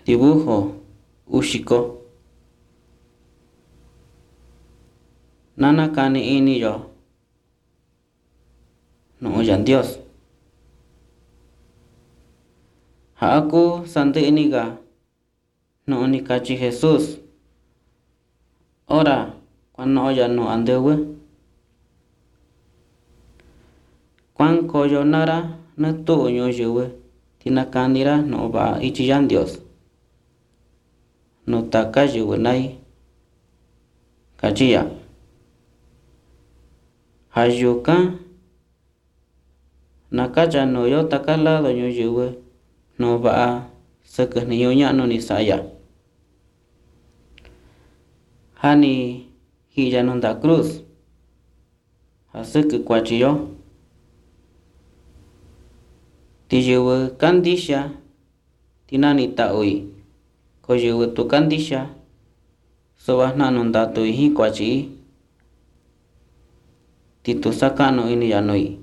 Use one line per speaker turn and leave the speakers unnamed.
dibujo uxiko nanakani iniyo nu'uyan Dios ja'aku santi'niga nu'uni kachi Jesús ora kuano'oya nu andɨwɨ kuankoyo nara nɨtu'u ñuyɨvɨ tinakanira nu'u va'a ichi Yá Ndios nu taka yɨvɨ nai katyiya jayuka nakatyanuyo taka lado ñuyɨvɨ nu'u va'a sɨkɨ jniñu ña'nu ni sa'aya jani ji'ya nu nda'a cruz jasɨkɨ kuatyiyo tiyɨvɨ kandixia tinani ta'ui ko yɨvɨ tu kandixia su'va jna'nu ndatui jí kuatyi'i titu saka'nu iniya nui.